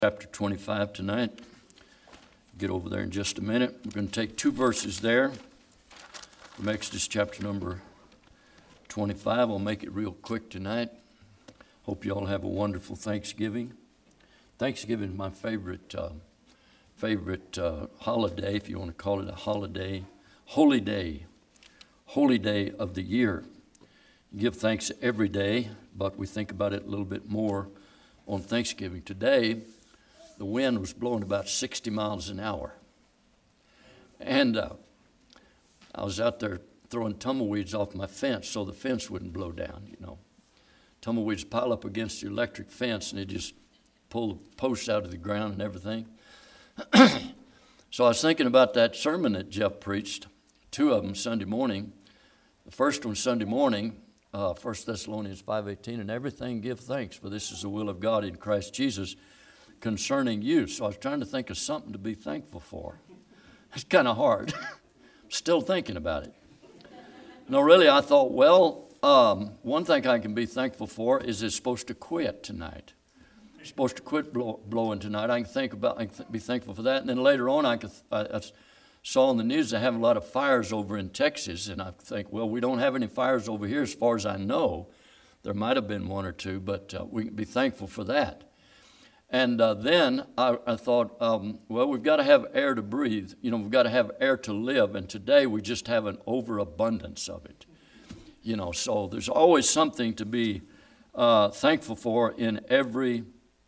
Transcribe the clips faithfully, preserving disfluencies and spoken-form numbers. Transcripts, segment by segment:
Chapter twenty-five tonight. Get over there in just a minute. We're going to take two verses there from Exodus chapter number twenty-five. I'll make it real quick tonight. Hope you all have a wonderful Thanksgiving. Thanksgiving is my favorite uh, favorite uh, holiday, if you want to call it a holiday, holy day, holy day of the year. You give thanks every day, but we think about it a little bit more on Thanksgiving. Today, the wind was blowing about sixty miles an hour. And uh, I was out there throwing tumbleweeds off my fence so the fence wouldn't blow down, you know. Tumbleweeds pile up against the electric fence and they just pull the posts out of the ground and everything. So I was thinking about that sermon that Jeff preached, two of them Sunday morning. The first one Sunday morning, uh, First Thessalonians five eighteen, and everything give thanks, for this is the will of God in Christ Jesus concerning you. So I was trying to think of something to be thankful for. It's kind of hard. Still thinking about it. No, really, I thought, well, um, one thing I can be thankful for is it's supposed to quit tonight. It's supposed to quit blow, blowing tonight. I can think about, I can th- be thankful for that. And then later on, I, could, I, I saw on the news they have a lot of fires over in Texas, and I think, well, we don't have any fires over here as far as I know. There might have been one or two, but uh, we can be thankful for that. And uh, then I, I thought, um, well, we've got to have air to breathe. You know, we've got to have air to live. And today we just have an overabundance of it. You know, so there's always something to be uh, thankful for in every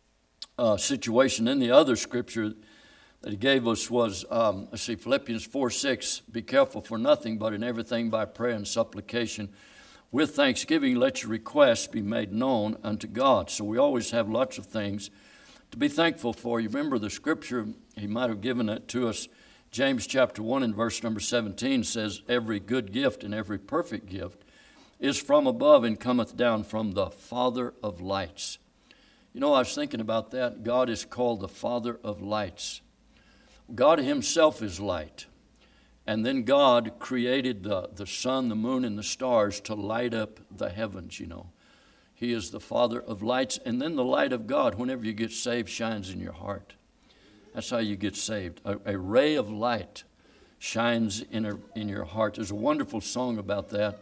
uh, situation. And the other scripture that he gave us was, um, let's see, Philippians four six, be careful for nothing, but in everything by prayer and supplication. With thanksgiving, let your requests be made known unto God. So we always have lots of things to be thankful for. You remember the scripture, he might have given it to us. James chapter one and verse number seventeen says, every good gift and every perfect gift is from above and cometh down from the Father of lights. You know, I was thinking about that. God is called the Father of lights. God himself is light. And then God created the, the sun, the moon, and the stars to light up the heavens, you know. He is the Father of lights. And then the light of God, whenever you get saved, shines in your heart. That's how you get saved. A, a ray of light shines in, a, in your heart. There's a wonderful song about that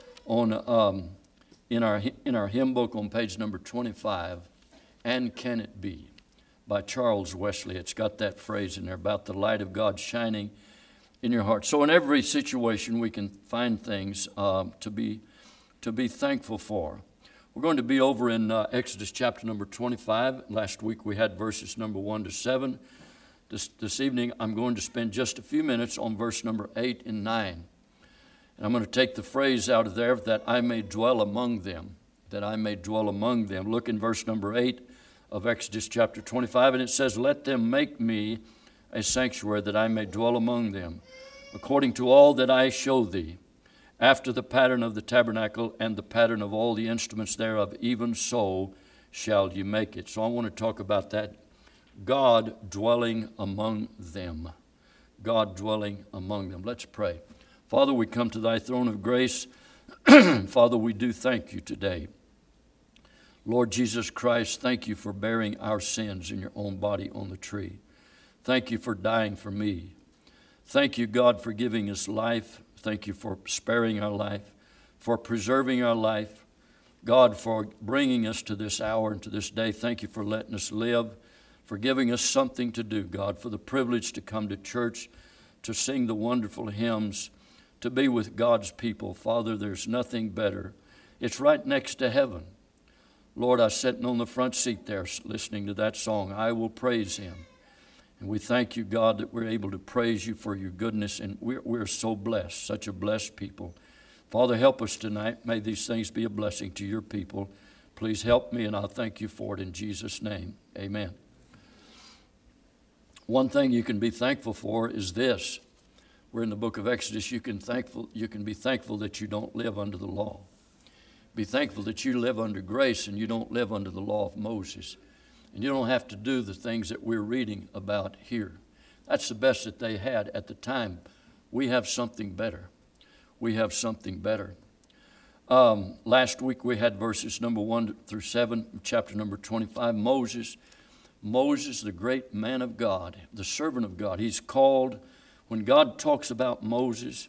on um, in our in our hymn book on page number twenty-five, And Can It Be, by Charles Wesley. It's got that phrase in there about the light of God shining in your heart. So in every situation we can find things uh, to be to be thankful for. We're going to be over in uh, Exodus chapter number twenty-five. Last week we had verses number one to seven. This, this evening I'm going to spend just a few minutes on verse number eight and nine. And I'm going to take the phrase out of there, that I may dwell among them, that I may dwell among them. Look in verse number eight of Exodus chapter twenty-five, and it says, let them make me a sanctuary that I may dwell among them, according to all that I show thee. After the pattern of the tabernacle and the pattern of all the instruments thereof, even so shall you make it. So I want to talk about that. God dwelling among them. God dwelling among them. Let's pray. Father, we come to thy throne of grace. Father, we do thank you today. Lord Jesus Christ, thank you for bearing our sins in your own body on the tree. Thank you for dying for me. Thank you, God, for giving us life. Thank you for sparing our life, for preserving our life. God, for bringing us to this hour and to this day. Thank you for letting us live, for giving us something to do, God, for the privilege to come to church, to sing the wonderful hymns, to be with God's people. Father, there's nothing better. It's right next to heaven. Lord, I was sitting on the front seat there listening to that song, I Will Praise Him. And we thank you, God, that we're able to praise you for your goodness, and we're, we're so blessed, such a blessed people. Father, help us tonight. May these things be a blessing to your people. Please help me, and I'll thank you for it in Jesus' name. Amen. One thing you can be thankful for is this. We're in the book of Exodus. You can thankful. You can be thankful that you don't live under the law. Be thankful that you live under grace and you don't live under the law of Moses. And you don't have to do the things that we're reading about here. That's the best that they had at the time. We have something better. We have something better. Um, last week we had verses number one through seven, chapter number twenty-five. Moses Moses, the great man of God, the servant of God, he's called. When God talks about Moses,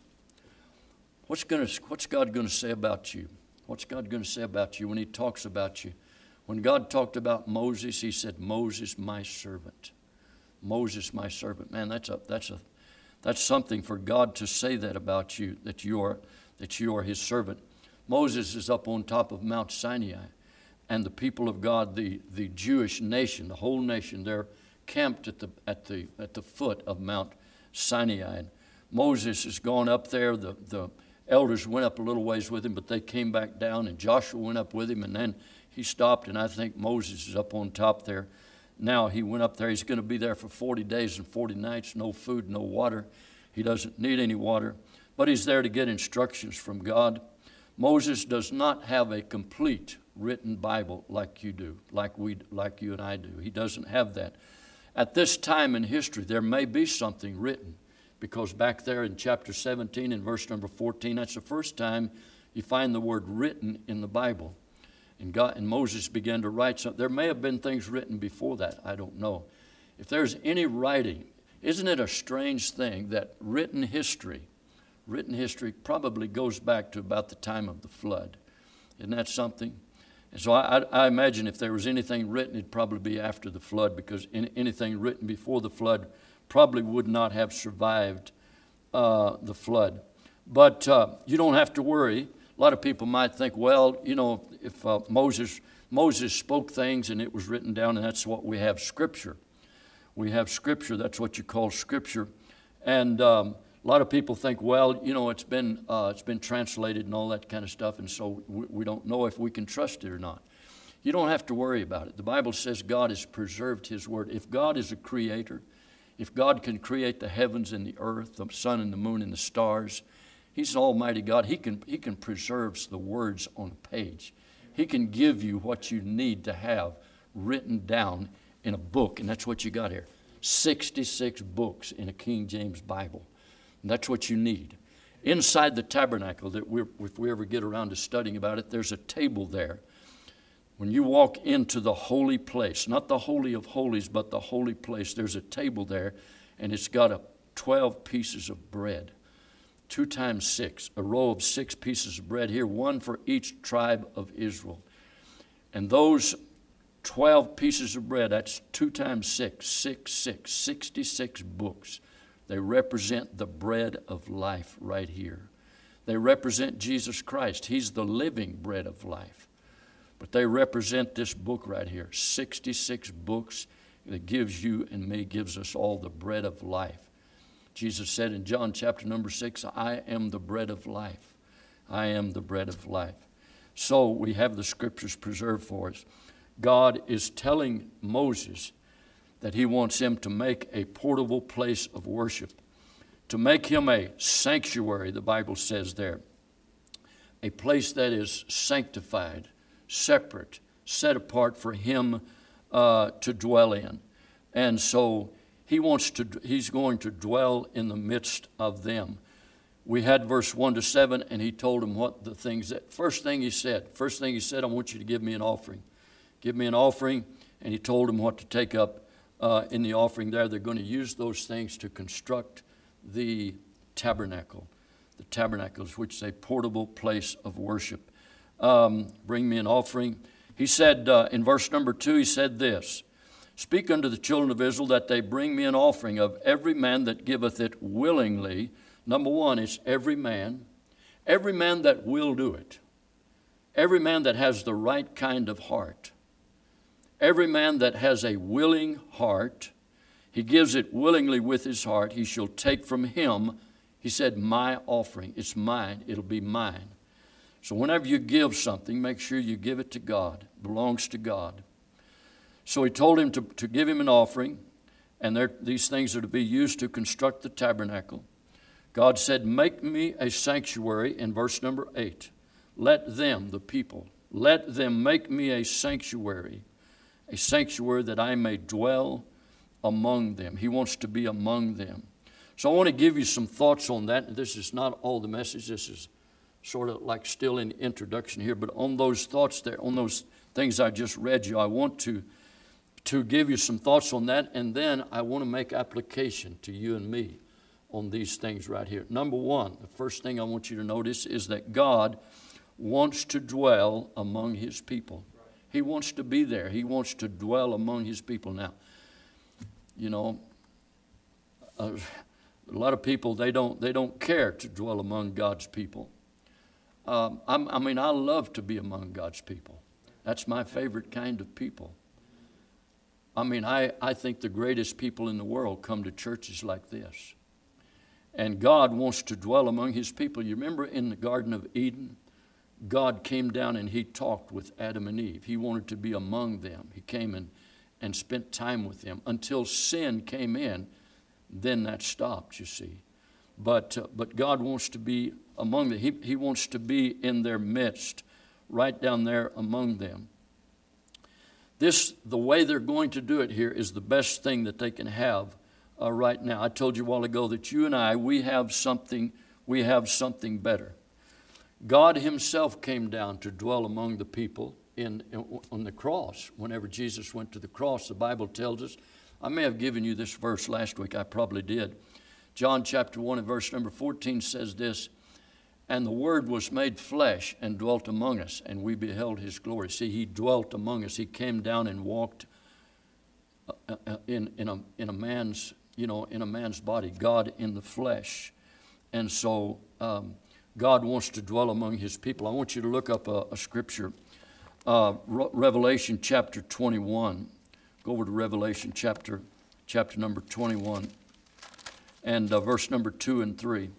what's gonna, what's God going to say about you? What's God going to say about you when he talks about you? When God talked about Moses, he said, Moses, my servant. Moses, my servant. Man, that's a that's a that's something for God to say that about you, that you are that you are his servant. Moses is up on top of Mount Sinai, and the people of God, the, the Jewish nation, the whole nation, they're camped at the at the at the foot of Mount Sinai. And Moses has gone up there. The, the elders went up a little ways with him, but they came back down, and Joshua went up with him, and then he stopped, and I think Moses is up on top there. Now he went up there. He's going to be there for forty days and forty nights, no food, no water. He doesn't need any water, but he's there to get instructions from God. Moses does not have a complete written Bible like you do, like we, like you and I do. He doesn't have that. At this time in history, there may be something written, because back there in chapter seventeen and verse number fourteen, that's the first time you find the word written in the Bible. And God and Moses began to write something. There may have been things written before that. I don't know. If there's any writing, isn't it a strange thing that written history, written history probably goes back to about the time of the flood? Isn't that something? And so I, I imagine if there was anything written, it'd probably be after the flood, because any, anything written before the flood probably would not have survived uh, the flood. But uh, you don't have to worry. A lot of people might think, well, you know, if uh, Moses Moses spoke things and it was written down, and that's what we have, Scripture. We have Scripture. That's what you call Scripture. And um, a lot of people think, well, you know, it's been uh, it's been translated and all that kind of stuff, and so we, we don't know if we can trust it or not. You don't have to worry about it. The Bible says God has preserved His Word. If God is a creator, if God can create the heavens and the earth, the sun and the moon and the stars, He's an almighty God. He can, he can preserve the words on a page. He can give you what you need to have written down in a book, and that's what you got here. sixty-six books in a King James Bible. And that's what you need. Inside the tabernacle, that we're, if we ever get around to studying about it, there's a table there. When you walk into the holy place, not the Holy of Holies, but the holy place, there's a table there, and it's got a twelve pieces of bread. Two times six, a row of six pieces of bread here, one for each tribe of Israel. And those twelve pieces of bread, that's two times six, six, six, sixty-six books. They represent the bread of life right here. They represent Jesus Christ. He's the living bread of life. But they represent this book right here, sixty-six books that gives you and me, gives us all the bread of life. Jesus said in John chapter number six, I am the bread of life. I am the bread of life. So we have the Scriptures preserved for us. God is telling Moses that he wants him to make a portable place of worship, to make him a sanctuary, the Bible says there, a place that is sanctified, separate, set apart for him uh, to dwell in. And so He wants to. He's going to dwell in the midst of them. We had verse one to seven, and he told them what the things that, first thing he said, first thing he said, I want you to give me an offering. Give me an offering, and he told them what to take up uh, in the offering there. They're going to use those things to construct the tabernacle. The tabernacle, which is a portable place of worship. Um, bring me an offering. He said uh, in verse number two, he said this, Speak unto the children of Israel that they bring me an offering of every man that giveth it willingly. Number one, it's every man. Every man that will do it. Every man that has the right kind of heart. Every man that has a willing heart. He gives it willingly with his heart. He shall take from him, he said, my offering. It's mine. It'll be mine. So whenever you give something, make sure you give it to God. It belongs to God. So he told him to, to give him an offering, and there, these things are to be used to construct the tabernacle. God said, make me a sanctuary in verse number eight. Let them, the people, let them make me a sanctuary, a sanctuary that I may dwell among them. He wants to be among them. So I want to give you some thoughts on that. This is not all the message. This is sort of like still in the introduction here. But on those thoughts there, on those things I just read you, I want to to give you some thoughts on that, and then I want to make application to you and me on these things right here. Number one, the first thing I want you to notice is that God wants to dwell among his people. He wants to be there. He wants to dwell among his people. Now, you know, uh, a lot of people, they don't they don't care to dwell among God's people. Um, I'm, I mean, I love to be among God's people. That's my favorite kind of people. I mean, I, I think the greatest people in the world come to churches like this. And God wants to dwell among his people. You remember in the Garden of Eden, God came down and he talked with Adam and Eve. He wanted to be among them. He came and, and spent time with them until sin came in. Then that stopped, you see. But uh, but God wants to be among them. He, he wants to be in their midst, right down there among them. This, the way they're going to do it here is the best thing that they can have uh, right now. I told you a while ago that you and I, we have something, we have something better. God himself came down to dwell among the people in, in on the cross. Whenever Jesus went to the cross, the Bible tells us, I may have given you this verse last week, I probably did. John chapter one and verse number fourteen says this, and the Word was made flesh and dwelt among us, and we beheld his glory. See, he dwelt among us. He came down and walked in, in, a, in a man's, you know, in a man's body, God in the flesh. And so um, God wants to dwell among his people. I want you to look up a, a scripture, uh, Re- Revelation chapter twenty-one. Go over to Revelation chapter, chapter number twenty-one and uh, verse number two and three.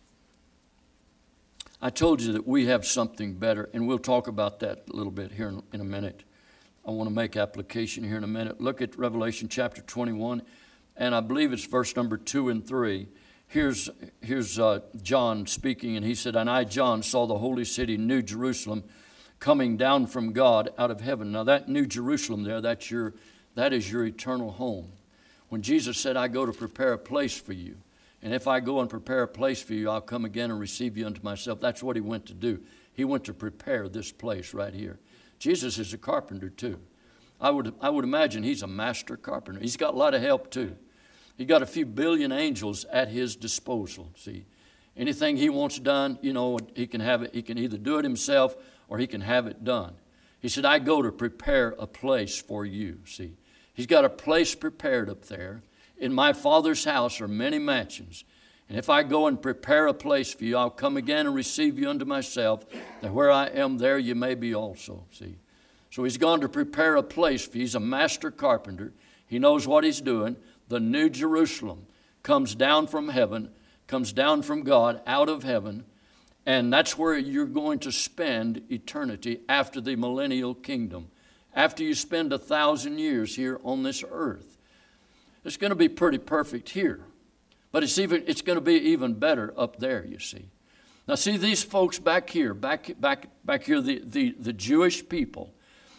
I told you that we have something better, and we'll talk about that a little bit here in, in a minute. I want to make application here in a minute. Look at Revelation chapter twenty-one, and I believe it's verse number two and three. Here's, here's uh, John speaking, and he said, and I, John, saw the holy city, New Jerusalem, coming down from God out of heaven. Now that New Jerusalem there, that's your, that is your eternal home. When Jesus said, I go to prepare a place for you, and if I go and prepare a place for you, I'll come again and receive you unto myself. That's what he went to do. He went to prepare this place right here. Jesus is a carpenter too. I would, I would imagine he's a master carpenter. He's got a lot of help too. He got a few billion angels at his disposal. See, anything he wants done, you know, he can have it. He can either do it himself or he can have it done. He said, I go to prepare a place for you. See, he's got a place prepared up there. In my Father's house are many mansions. And if I go and prepare a place for you, I'll come again and receive you unto myself, that where I am, there you may be also. See, so he's gone to prepare a place for you. He's a master carpenter. He knows what he's doing. The New Jerusalem comes down from heaven, comes down from God out of heaven, and that's where you're going to spend eternity after the millennial kingdom, after you spend a thousand years here on this earth. It's going to be pretty perfect here, but it's even it's going to be even better up there, you see. Now see these folks back here, back back back here, the, the, the Jewish people,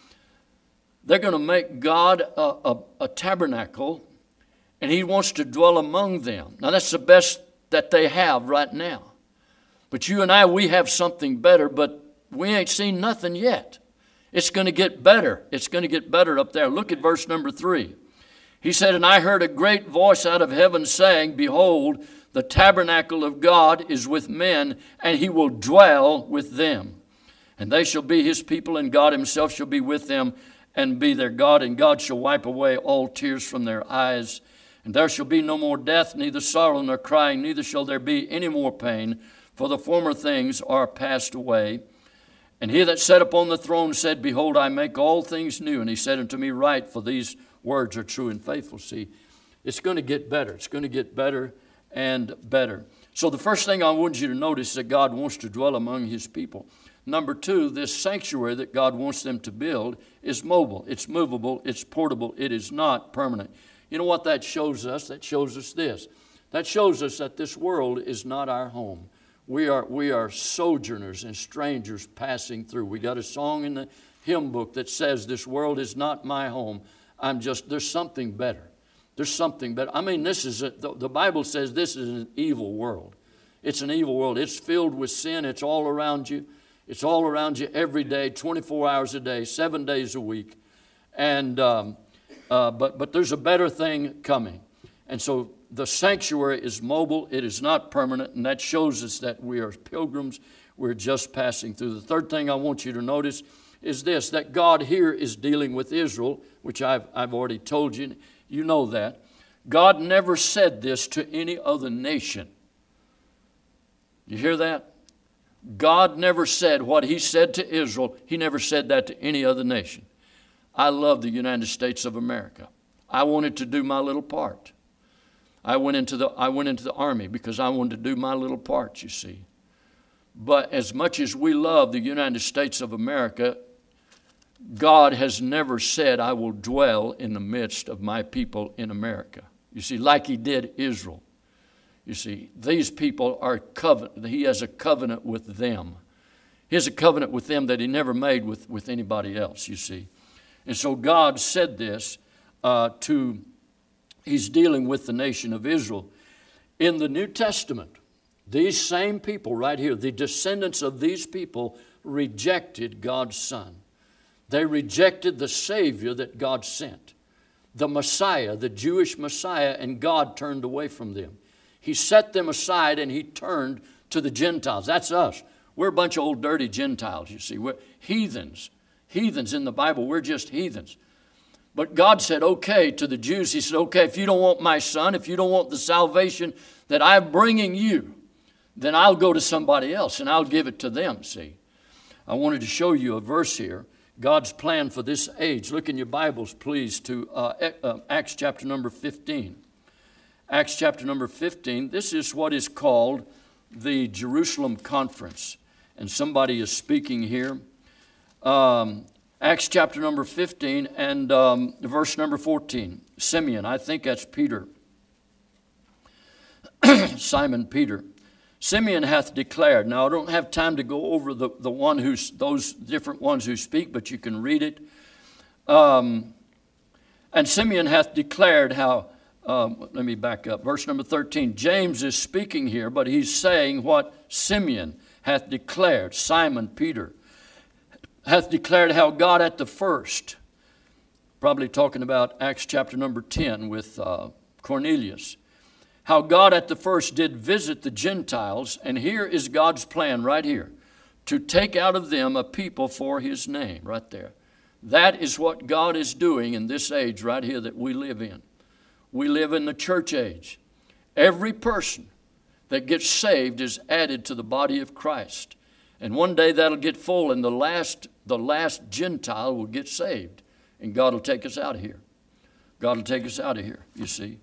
they're going to make God a, a, a tabernacle, and he wants to dwell among them. Now, that's the best that they have right now. But you and I, we have something better, but we ain't seen nothing yet. It's going to get better. It's going to get better up there. Look at verse number three. He said, and I heard a great voice out of heaven saying, behold, the tabernacle of God is with men, and he will dwell with them. And they shall be his people, and God himself shall be with them and be their God. And God shall wipe away all tears from their eyes. And there shall be no more death, neither sorrow nor crying, neither shall there be any more pain, for the former things are passed away. And he that sat upon the throne said, behold, I make all things new. And he said unto me, write, for these words are true and faithful. See, it's going to get better. It's going to get better and better. So the first thing I want you to notice is that God wants to dwell among his people. Number two, this sanctuary that God wants them to build is mobile. It's movable. It's portable. It is not permanent. You know what that shows us? That shows us this. That shows us that this world is not our home. We are, we are sojourners and strangers passing through. We got a song in the hymn book that says, this world is not my home. I'm just, there's something better. There's something better. I mean, this is, a, the, the Bible says this is an evil world. It's an evil world. It's filled with sin. It's all around you. It's all around you every day, twenty-four hours a day, seven days a week. And, um, uh, but, but there's a better thing coming. And so the sanctuary is mobile. It is not permanent, and that shows us that we are pilgrims. We're just passing through. The third thing I want you to notice is this, that God here is dealing with Israel, which I've, I've already told you. You know that. God never said this to any other nation. You hear that? God never said what he said to Israel. He never said that to any other nation. I love the United States of America. I wanted to do my little part. I went into the, I went into the army because I wanted to do my little part, you see. But as much as we love the United States of America, God has never said, I will dwell in the midst of my people in America. You see, like he did Israel. You see, these people are covenant. He has a covenant with them. He has a covenant with them that he never made with, with anybody else, you see. And so God said this uh, to, he's dealing with the nation of Israel. In the New Testament, these same people right here, the descendants of these people rejected God's Son. They rejected the Savior that God sent, the Messiah, the Jewish Messiah, and God turned away from them. He set them aside and he turned to the Gentiles. That's us. We're a bunch of old dirty Gentiles, you see. We're heathens. Heathens in the Bible, we're just heathens. But God said, okay, to the Jews, he said, okay, if you don't want my Son, if you don't want the salvation that I'm bringing you, then I'll go to somebody else and I'll give it to them, see. I wanted to show you a verse here. God's plan for this age. Look in your Bibles, please, to uh, uh, Acts chapter number fifteen. Acts chapter number fifteen. This is what is called the Jerusalem Conference. And somebody is speaking here. Um, Acts chapter number fifteen and um, verse number fourteen. Simeon, I think that's Peter. Simon Peter. Simeon hath declared. Now, I don't have time to go over the, the one who's, those different ones who speak, but you can read it. Um, and Simeon hath declared how, um, let me back up, verse number thirteen. James is speaking here, but he's saying what Simeon hath declared. Simon Peter hath declared how God at the first, probably talking about Acts chapter number ten with uh, Cornelius, how God at the first did visit the Gentiles, and here is God's plan right here, to take out of them a people for his name, right there. That is what God is doing in this age right here that we live in. We live in the church age. Every person that gets saved is added to the body of Christ. And one day that'll get full, and the last, the last Gentile will get saved, and God will take us out of here. God will take us out of here, you see.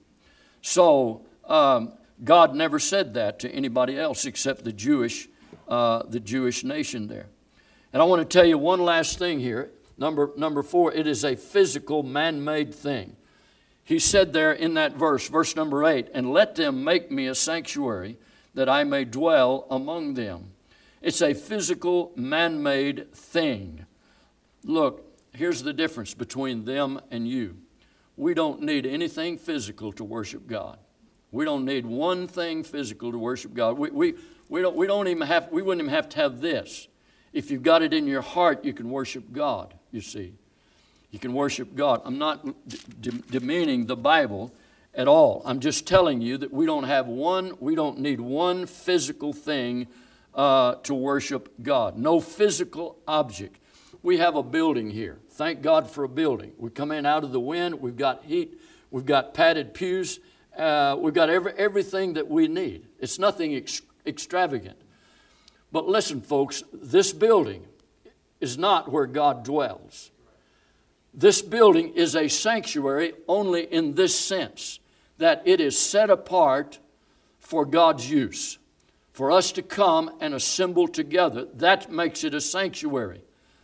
So, Um, God never said that to anybody else except the Jewish, uh, the Jewish nation there. And I want to tell you one last thing here. Number, number four, it is a physical, man-made thing. He said there in that verse, verse number eight, and let them make me a sanctuary that I may dwell among them. It's a physical, man-made thing. Look, here's the difference between them and you. We don't need anything physical to worship God. We don't need one thing physical to worship God. We, we, we, don't, we don't even have, we wouldn't even have to have this. If you've got it in your heart, you can worship God, you see. You can worship God. I'm not de- demeaning the Bible at all. I'm just telling you that we don't have one, we don't need one physical thing uh, to worship God. No physical object. We have a building here. Thank God for a building. We come in out of the wind. We've got heat. We've got padded pews. Uh, we've got every, everything that we need. It's nothing ex- extravagant. But listen, folks, this building is not where God dwells. This building is a sanctuary only in this sense, that it is set apart for God's use, for us to come and assemble together. That makes it a sanctuary.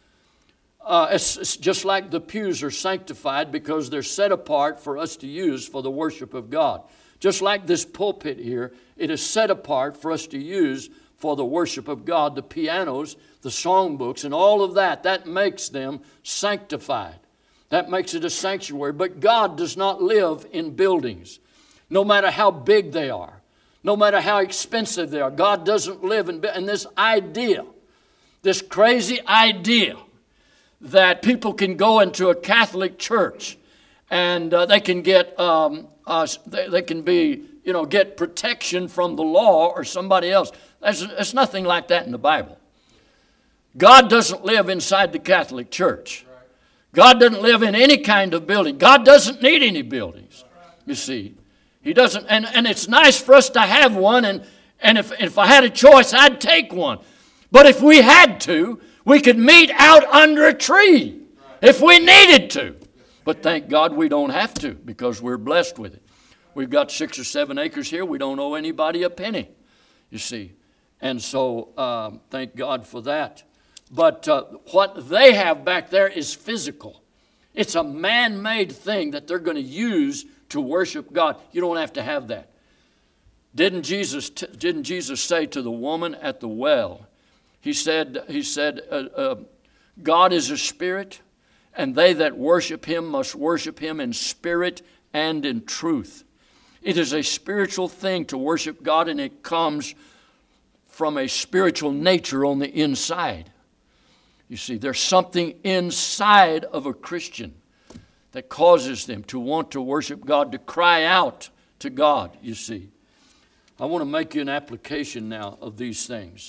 Uh, it's, it's just like the pews are sanctified because they're set apart for us to use for the worship of God. Just like this pulpit here, it is set apart for us to use for the worship of God. The pianos, the songbooks, and all of that, that makes them sanctified. That makes it a sanctuary. But God does not live in buildings, no matter how big they are, no matter how expensive they are. God doesn't live in, and this idea, this crazy idea that people can go into a Catholic church and uh, they can get um, uh, they, they can be you know get protection from the law or somebody else. There's, there's nothing like that in the Bible. God doesn't live inside the Catholic Church. God doesn't live in any kind of building. God doesn't need any buildings. You see, He doesn't, and, and it's nice for us to have one. And and if if I had a choice, I'd take one. But if we had to, we could meet out under a tree if we needed to. But thank God we don't have to, because we're blessed with it. We've got six or seven acres here. We don't owe anybody a penny, you see. And so um, thank God for that. But uh, what they have back there is physical. It's a man-made thing that they're going to use to worship God. You don't have to have that. Didn't Jesus, t- didn't Jesus say to the woman at the well, He said, he said uh, uh, God is a spirit, and they that worship Him must worship Him in spirit and in truth. It is a spiritual thing to worship God, and it comes from a spiritual nature on the inside. You see, there's something inside of a Christian that causes them to want to worship God, to cry out to God, you see. I want to make you an application now of these things.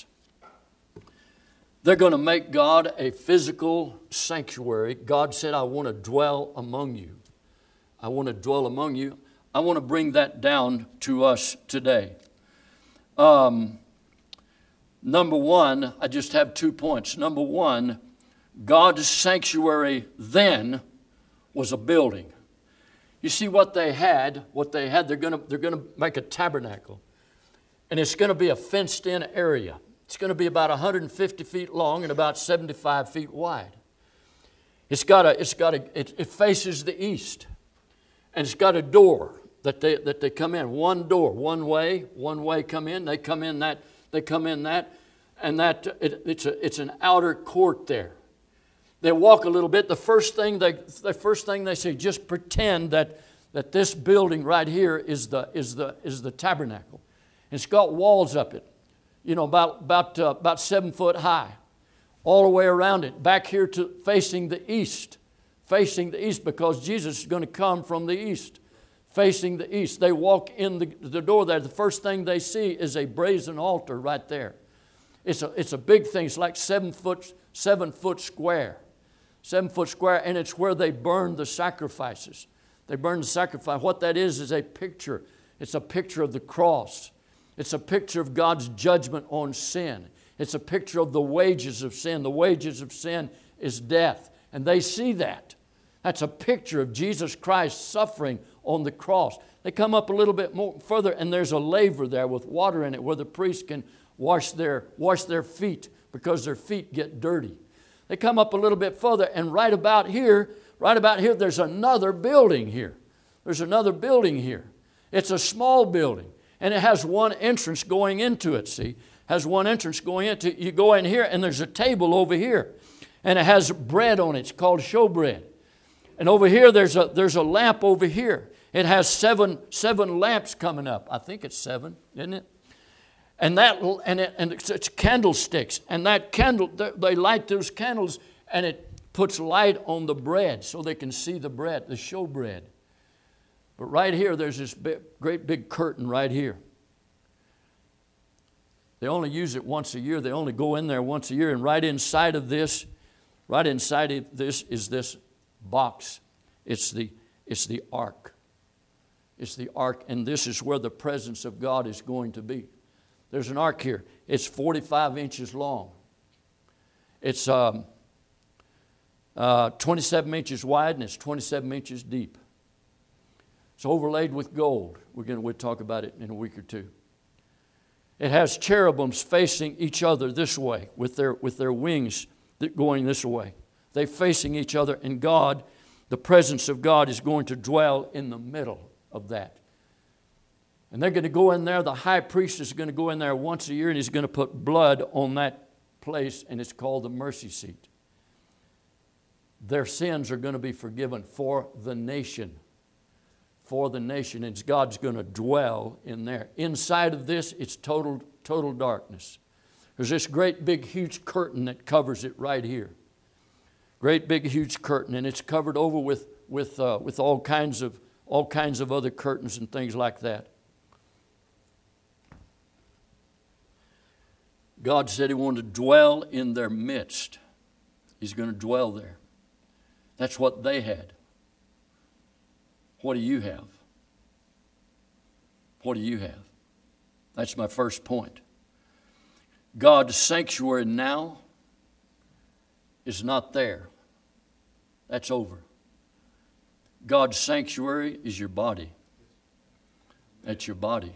They're going to make God a physical sanctuary. God said, I want to dwell among you. I want to dwell among you. I want to bring that down to us today. Um, number one, I just have two points. Number one, God's sanctuary then was a building. You see what they had, what they had, they're going to, they're going to make a tabernacle. And it's going to be a fenced-in area. It's going to be about one hundred fifty feet long and about seventy-five feet wide. It's got a, it's got a, it, it faces the east. And it's got a door that they, that they come in. One door, one way, one way come in. They come in that, they come in that. And that, it, it's a, it's an outer court there. They walk a little bit. The first thing they, the first thing they say, just pretend that, that this building right here is the, is the, is the tabernacle. It's got walls up it, you know, about, about, uh, about seven foot high, all the way around it, back here to facing the east, facing the east, because Jesus is going to come from the east, facing the east. They walk in the, the door there. The first thing they see is a brazen altar right there. It's a, it's a big thing. It's like seven foot, seven foot square, seven foot square, and it's where they burn the sacrifices. They burn the sacrifice. What that is is a picture. It's a picture of the cross. It's a picture of God's judgment on sin. It's a picture of the wages of sin. The wages of sin is death. And they see that. That's a picture of Jesus Christ suffering on the cross. They come up a little bit more further, and there's a laver there with water in it where the priest can wash their, wash their feet because their feet get dirty. They come up a little bit further, and right about here, right about here, there's another building here. There's another building here. It's a small building. And it has one entrance going into it, see? Has one entrance going into it. You go in here, and there's a table over here. And it has bread on it. It's called showbread. And over here, there's a, there's a lamp over here. It has seven, seven lamps coming up. I think it's seven, isn't it? And that and, it, and it's, it's candlesticks. And that candle, they light those candles, and it puts light on the bread so they can see the bread, the showbread. But right here, there's this big, great big curtain right here. They only use it once a year. They only go in there once a year. And right inside of this, right inside of this is this box. It's the, it's the ark. It's the ark. And this is where the presence of God is going to be. There's an ark here. It's forty-five inches long. It's um, uh, twenty-seven inches wide, and it's twenty-seven inches deep. It's overlaid with gold. We're going to we'll talk about it in a week or two. It has cherubims facing each other this way with their, with their wings going this way. They're facing each other, and God, the presence of God, is going to dwell in the middle of that. And they're going to go in there. The high priest is going to go in there once a year, and he's going to put blood on that place, and it's called the mercy seat. Their sins are going to be forgiven for the nation. For the nation, and God's going to dwell in there. Inside of this, it's total, total darkness. There's this great big huge curtain that covers it right here. Great big huge curtain, and it's covered over with, with uh, with all kinds of all kinds of other curtains and things like that. God said He wanted to dwell in their midst. He's going to dwell there. That's what they had. What do you have? What do you have? That's my first point. God's sanctuary now is not there. That's over. God's sanctuary is your body. That's your body.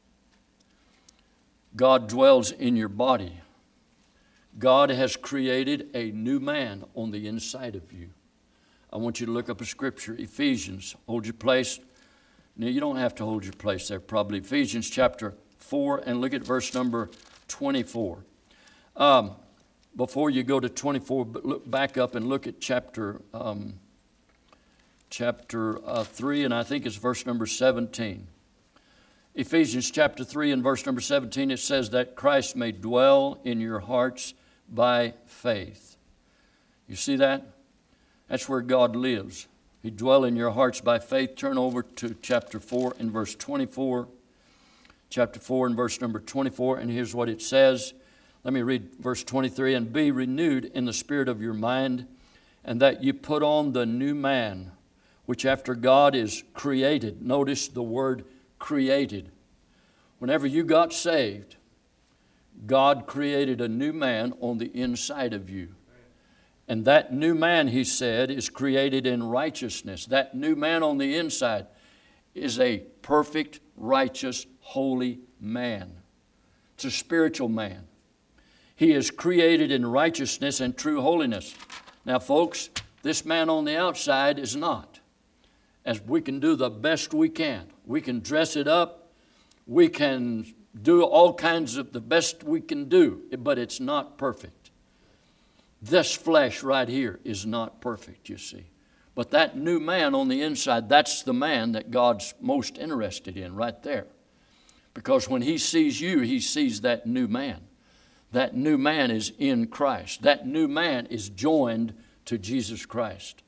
God dwells in your body. God has created a new man on the inside of you. I want you to look up a scripture, Ephesians. Hold your place. Now, you don't have to hold your place there, probably. Ephesians chapter four, and look at verse number twenty-four. Um, before you go to twenty-four, look back up and look at chapter um, chapter uh, three, and I think it's verse number seventeen. Ephesians chapter three and verse number seventeen, it says that Christ may dwell in your hearts by faith. You see that? That's where God lives. He dwell in your hearts by faith. Turn over to chapter four and verse twenty-four. Chapter four and verse number twenty-four, and here's what it says. Let me read verse twenty-three. And be renewed in the spirit of your mind, and that you put on the new man, which after God is created. Notice the word created. Whenever you got saved, God created a new man on the inside of you. And that new man, he said, is created in righteousness. That new man on the inside is a perfect, righteous, holy man. It's a spiritual man. He is created in righteousness and true holiness. Now, folks, this man on the outside is not. As we can do the best we can. We can dress it up. We can do all kinds of the best we can do, but it's not perfect. This flesh right here is not perfect, you see. But that new man on the inside, that's the man that God's most interested in right there. Because when He sees you, He sees that new man. That new man is in Christ. That new man is joined to Jesus Christ.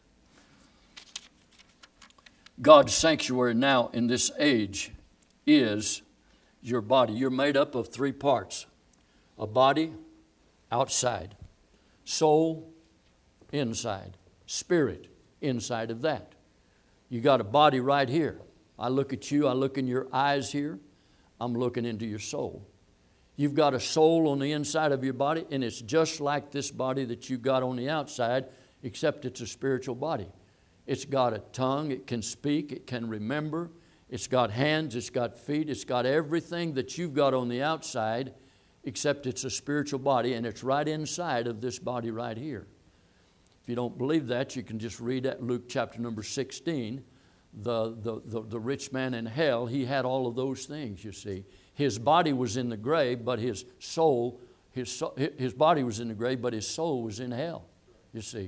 God's sanctuary now in this age is your body. You're made up of three parts. A body outside. Soul inside. Spirit inside of that. You got a body right here. I look at you, I look in your eyes here. I'm looking into your soul. You've got a soul on the inside of your body, and it's just like this body that you got on the outside, except it's a spiritual body. It's got a tongue, it can speak, it can remember. It's got hands, it's got feet, it's got everything that you've got on the outside, except it's a spiritual body, and it's right inside of this body right here. If you don't believe that, you can just read at Luke chapter number sixteen. The, the, the, the rich man in hell, he had all of those things, you see. His body was in the grave, but his soul, his, his body was in the grave, but his soul was in hell, you see.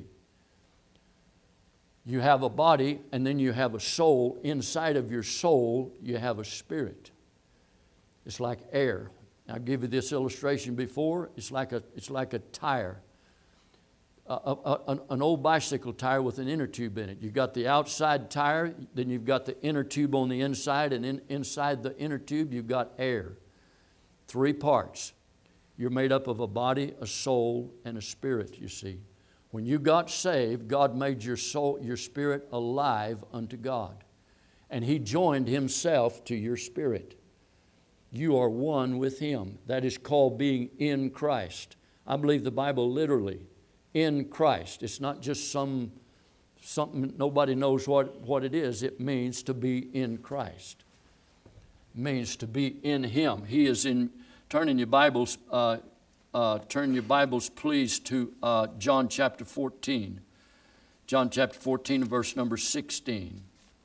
You have a body, and then you have a soul. Inside of your soul, you have a spirit. It's like air. I'll give you this illustration before. It's like a, it's like a tire, a, a, a, an old bicycle tire with an inner tube in it. You've got the outside tire, then you've got the inner tube on the inside, and in, inside the inner tube you've got air. Three parts. You're made up of a body, a soul, and a spirit, you see. When you got saved, God made your soul, your spirit alive unto God. And He joined Himself to your spirit. You are one with Him. That is called being in Christ. I believe the Bible literally, in Christ. It's not just some something nobody knows what, what it is. It means to be in Christ. It means to be in Him. He is in, turn in your Bibles, uh, uh, turn your Bibles please to uh, John chapter fourteen. John chapter fourteen, verse number sixteen.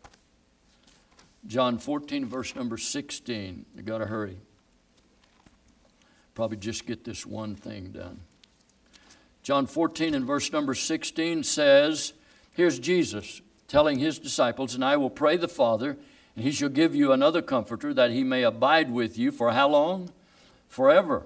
John fourteen, verse number sixteen. You got to hurry. Probably just get this one thing done. John fourteen and verse number sixteen says, here's Jesus telling His disciples, and I will pray the Father, and He shall give you another comforter, that He may abide with you for how long? Forever.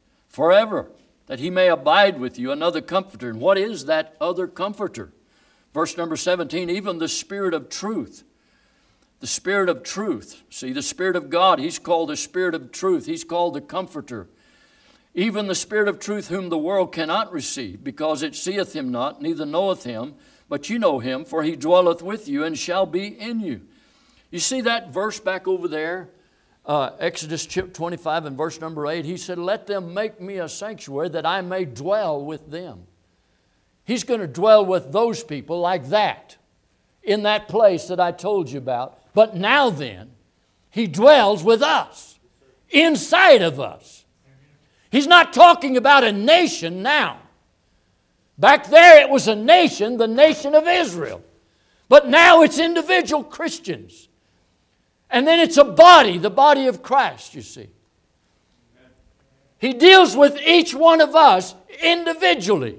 Forever. That He may abide with you, another comforter. And what is that other comforter? Verse number seventeen, even the Spirit of truth. The Spirit of truth. See, the Spirit of God, He's called the Spirit of truth. He's called the Comforter. Even the Spirit of truth whom the world cannot receive, because it seeth Him not, neither knoweth Him, but you know Him, for He dwelleth with you and shall be in you. You see that verse back over there? Uh, Exodus twenty-five and verse number eight, He said, let them make me a sanctuary that I may dwell with them. He's going to dwell with those people like that, in that place that I told you about. But now then, He dwells with us, inside of us. He's not talking about a nation now. Back there it was a nation, the nation of Israel. But now it's individual Christians. And then it's a body, the body of Christ, you see. He deals with each one of us individually.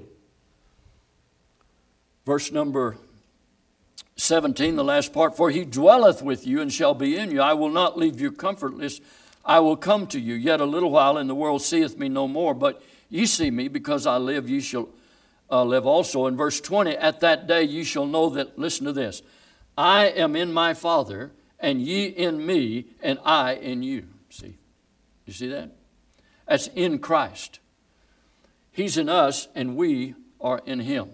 Verse number seventeen, the last part, for He dwelleth with you and shall be in you. I will not leave you comfortless. I will come to you. Yet a little while, and the world seeth me no more. But ye see me, because I live, ye shall uh, live also. In verse twenty, at that day ye shall know that, listen to this, I am in my Father, and ye in me, and I in you. See? You see that? That's in Christ. He's in us, and we are in Him.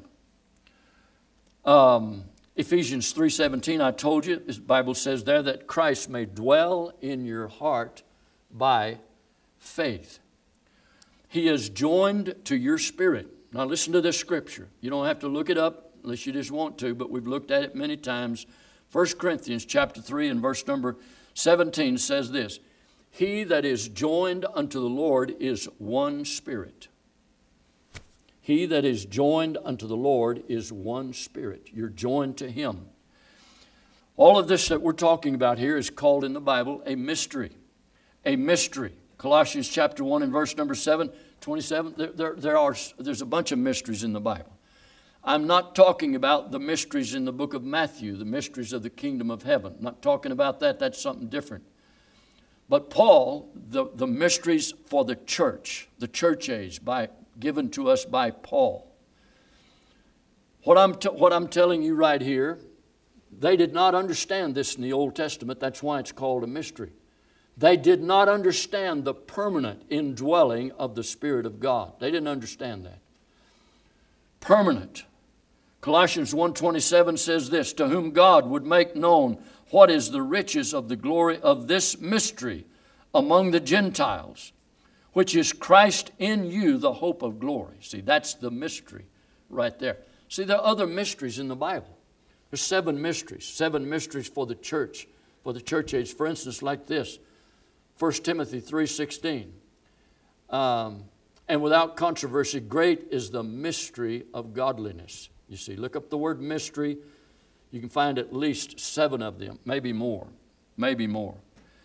Um, Ephesians three seventeen, I told you, the Bible says there that Christ may dwell in your heart by faith. He is joined to your spirit. Now listen to this scripture. You don't have to look it up unless you just want to, but we've looked at it many times. First Corinthians chapter three and verse number seventeen says this, He that is joined unto the Lord is one spirit. He that is joined unto the Lord is one spirit. You're joined to Him. All of this that we're talking about here is called in the Bible a mystery. A mystery. Colossians chapter one and verse number seven, twenty-seven. There, there, there are, there's a bunch of mysteries in the Bible. I'm not talking about the mysteries in the book of Matthew, the mysteries of the kingdom of heaven. I'm not talking about that. That's something different. But Paul, the, the mysteries for the church, the church age, by given to us by Paul. What I'm, t- what I'm telling you right here, they did not understand this in the Old Testament. That's why it's called a mystery. They did not understand the permanent indwelling of the Spirit of God. They didn't understand that. Permanent. Colossians one twenty-seven says this, to whom God would make known what is the riches of the glory of this mystery among the Gentiles, which is Christ in you, the hope of glory. See, that's the mystery right there. See, there are other mysteries in the Bible. There's seven mysteries, seven mysteries for the church, for the church age. For instance, like this, First Timothy three sixteen. Um, and without controversy, great is the mystery of godliness. You see, look up the word mystery. You can find at least seven of them, maybe more, maybe more.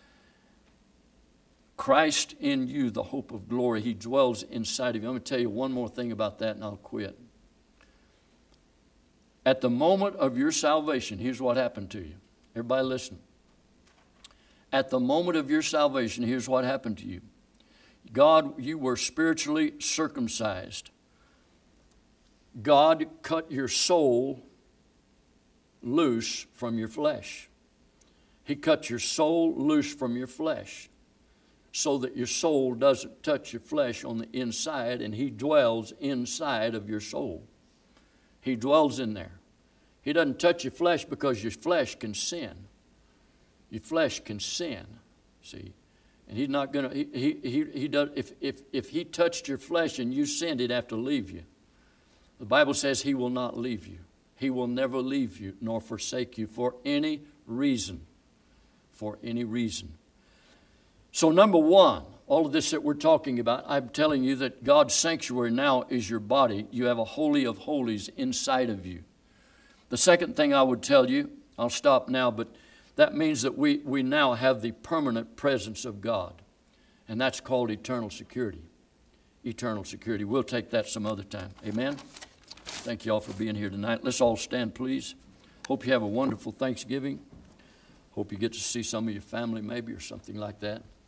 Christ in you, the hope of glory. He dwells inside of you. I'm going to tell you one more thing about that and I'll quit. At the moment of your salvation, here's what happened to you. Everybody listen. At the moment of your salvation, here's what happened to you. God, you were spiritually circumcised. God cut your soul loose from your flesh. He cut your soul loose from your flesh, so that your soul doesn't touch your flesh on the inside, and He dwells inside of your soul. He dwells in there. He doesn't touch your flesh because your flesh can sin. Your flesh can sin, see. And He's not going to, he, he, he, he does, if, if, if He touched your flesh and you sinned, He'd have to leave you. The Bible says He will not leave you. He will never leave you nor forsake you for any reason. For any reason. So number one, all of this that we're talking about, I'm telling you that God's sanctuary now is your body. You have a holy of holies inside of you. The second thing I would tell you, I'll stop now, but that means that we, we now have the permanent presence of God. And that's called eternal security. Eternal security. We'll take that some other time. Amen? Thank you all for being here tonight. Let's all stand, please. Hope you have a wonderful Thanksgiving. Hope you get to see some of your family maybe or something like that.